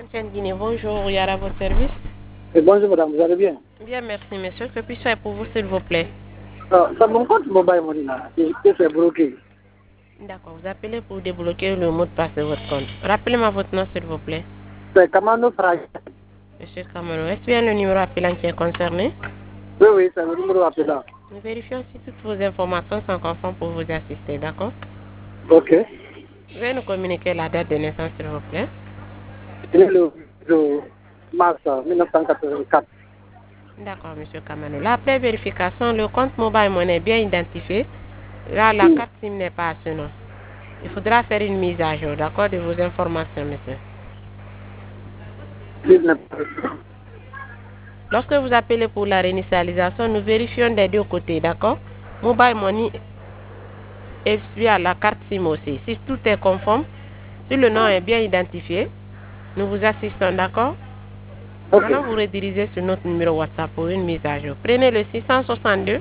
Ancienne Guinée, bonjour, Yara, votre service. Bonjour madame, vous allez bien? Bien, merci monsieur. Que puis-je faire pour vous, s'il vous plaît? Ça mon compte mobile money là, c'est bloqué. D'accord, vous appelez pour débloquer le mot de passe de votre compte. Rappelez-moi votre nom, s'il vous plaît. C'est Kamano Frage. Monsieur Kamano, est-ce bien le numéro appelant qui est concerné? Oui, c'est le numéro appelant. Nous vérifions si toutes vos informations sont conformes pour vous assister, d'accord? Ok. Veuillez nous communiquer la date de naissance, s'il vous plaît. C'est le mars 1984. D'accord, monsieur Kamano. Là, après vérification, le compte mobile money est bien identifié. Là, la carte SIM n'est pas à ce nom. Il faudra faire une mise à jour, d'accord, de vos informations, monsieur. Lorsque vous appelez pour la réinitialisation, nous vérifions des deux côtés, d'accord? Mobile Money est suivi à la carte SIM aussi. Si tout est conforme, si le nom est bien identifié, nous vous assistons, d'accord? Ok. Maintenant, vous redirigez sur notre numéro WhatsApp pour une mise à jour. Prenez le 662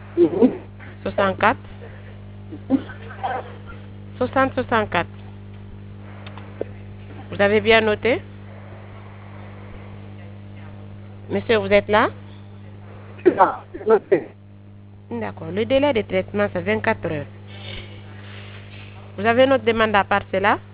64 60 64. Vous avez bien noté? Monsieur, vous êtes là? Ah, noté. D'accord. Le délai de traitement, c'est 24 heures. Vous avez notre demande à part cela?